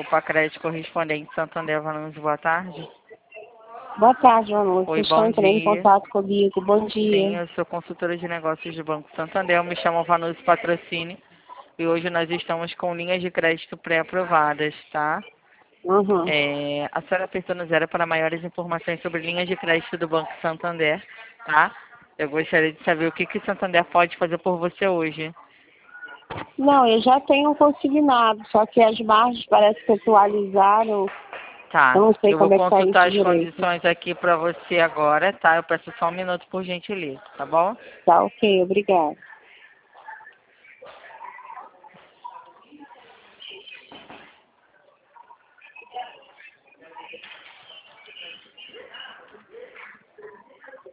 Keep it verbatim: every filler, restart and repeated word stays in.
Pacred correspondente Santander Vanucci, boa tarde. Boa tarde, Vanucci. Oi, Vocês estão bom entrando em dia. contato comigo. Bom dia. Sim, eu sou consultora de negócios do Banco Santander, eu me chamo Vanucci Patrocínio e hoje nós estamos com linhas de crédito pré-aprovadas, tá? Uhum. É, a senhora apertou no zero para maiores informações sobre linhas de crédito do Banco Santander, tá? Eu gostaria de saber o que que o Santander pode fazer por você hoje. Não, eu já tenho um consignado, só que as margens parece que atualizaram. Tá, Eu não sei eu vou como é que tá consultar isso as direito. condições aqui para você agora, tá? Eu peço só um minuto por gentileza, tá bom? Tá ok, obrigada.